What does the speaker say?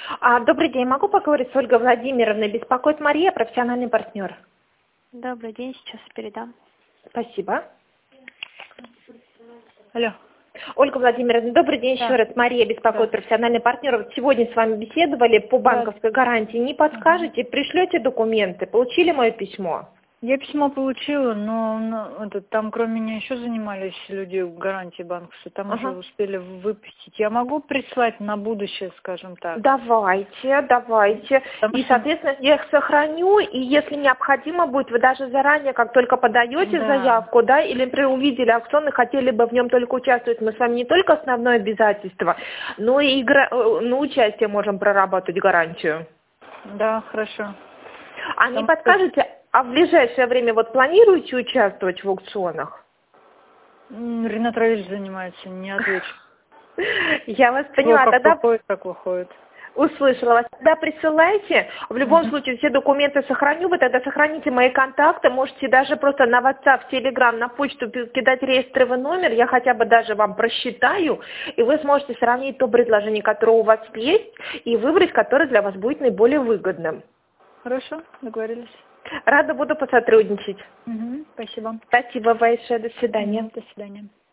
Добрый день, могу поговорить с Ольгой Владимировной? Беспокоит Мария, профессиональный партнер. Добрый день, сейчас передам. Спасибо. Алло. Ольга Владимировна, добрый день еще Да. раз. Мария беспокоит, профессиональный партнер. Вот сегодня с вами беседовали по банковской гарантии. Не подскажете, пришлете документы? Получили мое письмо? Я письмо получила, но там кроме меня еще занимались люди гарантии банковской, там уже успели выпустить. Я могу прислать на будущее, скажем так? Давайте. И, соответственно, я их сохраню, и если необходимо будет, вы даже заранее, как только подаете заявку, да, или, например, увидели аукцион и хотели бы в нем только участвовать, мы с вами не только основное обязательство, но и на участие можем прорабатывать гарантию. Да, хорошо. А не подскажете, а в ближайшее время вот планируете участвовать в аукционах? Ренат Равильевич занимается, не отвечу. Я вас поняла. Тогда как выходит. услышала вас. Тогда присылайте. В любом случае все документы сохраню. Вы тогда сохраните мои контакты. Можете даже просто на WhatsApp, Telegram, на почту кидать реестровый номер. Я хотя бы даже вам просчитаю. И вы сможете сравнить то предложение, которое у вас есть, и выбрать, которое для вас будет наиболее выгодным. Хорошо, договорились. Рада буду посотрудничать. Спасибо. Спасибо большое. До свидания. До свидания.